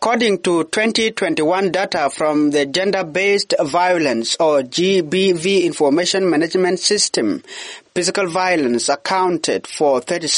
According to 2021 data from the Gender-Based Violence or GBV Information Management System, physical violence accounted for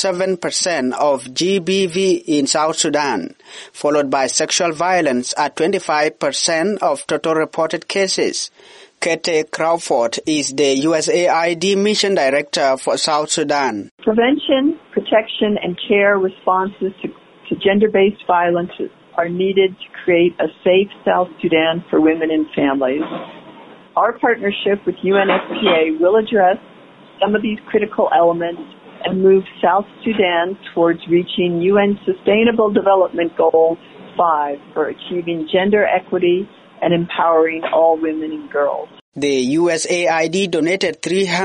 37% of GBV in South Sudan, followed by sexual violence at 25% of total reported cases. Kete Crawford is the USAID Mission Director for South Sudan. Prevention, protection, and care responses to gender-based violence are needed to create a safe South Sudan for women and families. Our partnership with UNFPA will address some of these critical elements and move South Sudan towards reaching UN Sustainable Development Goal 5 for achieving gender equity and empowering all women and girls. The USAID donated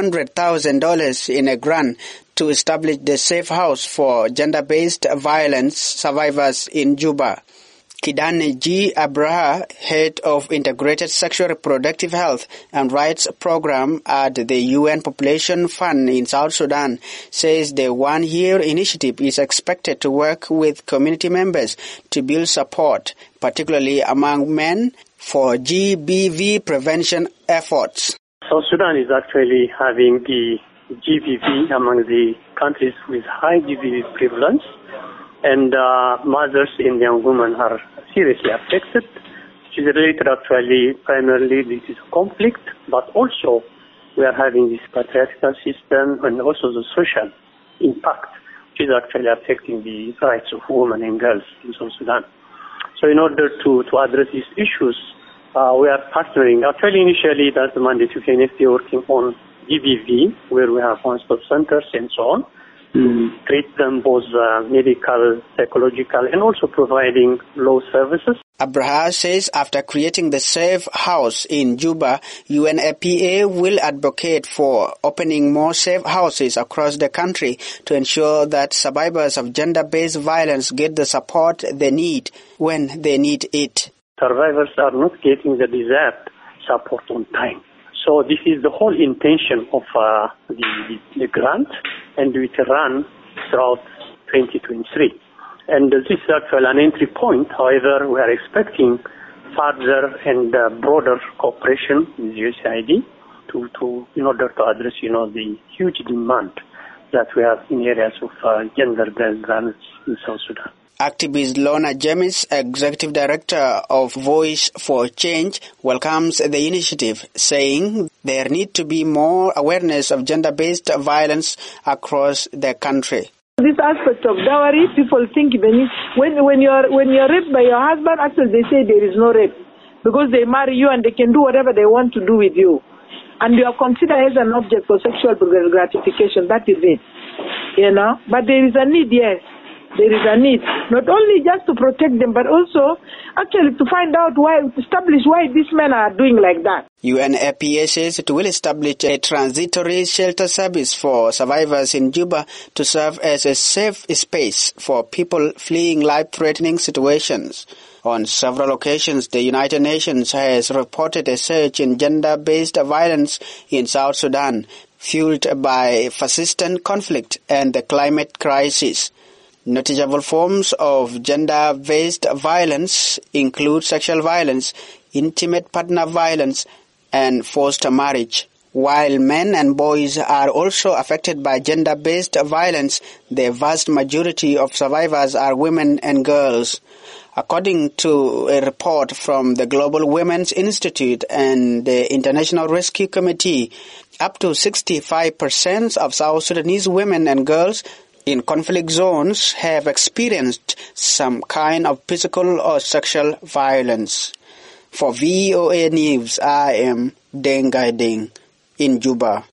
$300,000 in a grant to establish the Safe House for Gender-Based Violence Survivors in Juba. Kidane G. Abraha, head of Integrated Sexual Reproductive Health and Rights Program at the UN Population Fund in South Sudan, says the one-year initiative is expected to work with community members to build support, particularly among men, for GBV prevention efforts. South Sudan is actually having the GBV among the countries with high GBV prevalence, and mothers and young women are seriously affected. It is related actually primarily this is conflict, but also we are having this patriarchal system and also the social impact, which is actually affecting the rights of women and girls in South Sudan. So in order to address these issues, we are partnering. Actually, initially, that's the mandate of UNFPA working on GBV, where we have one-stop centers and so on, treat them both medical, psychological, and also providing law services. Abraha says after creating the Safe House in Juba, UNFPA will advocate for opening more safe houses across the country to ensure that survivors of gender-based violence get the support they need when they need it. Survivors are not getting the desired support on time. So this is the whole intention of the grant, and it run throughout 2023. And this is actually an entry point. However, we are expecting further and broader cooperation with USAID in order to address, the huge demand that we have in areas of gender-based violence in South Sudan. Activist Lorna James, Executive Director of Voice for Change, welcomes the initiative, saying there need to be more awareness of gender-based violence across the country. This aspect of dowry, people think when you're raped by your husband, actually they say there is no rape because they marry you and they can do whatever they want to do with you. And you are considered as an object for sexual gratification. That is it. But there is a need, yes. There is a need, not only just to protect them, but also actually to find out establish why these men are doing like that. UNFPA says it will establish a transitory shelter service for survivors in Juba to serve as a safe space for people fleeing life-threatening situations. On several occasions, the United Nations has reported a surge in gender-based violence in South Sudan, fueled by persistent conflict and the climate crisis. Noticeable forms of gender-based violence include sexual violence, intimate partner violence, and forced marriage. While men and boys are also affected by gender-based violence, the vast majority of survivors are women and girls. According to a report from the Global Women's Institute and the International Rescue Committee, up to 65% of South Sudanese women and girls in conflict zones have experienced some kind of physical or sexual violence. For VOA News, I am Deng Gai Deng in Juba.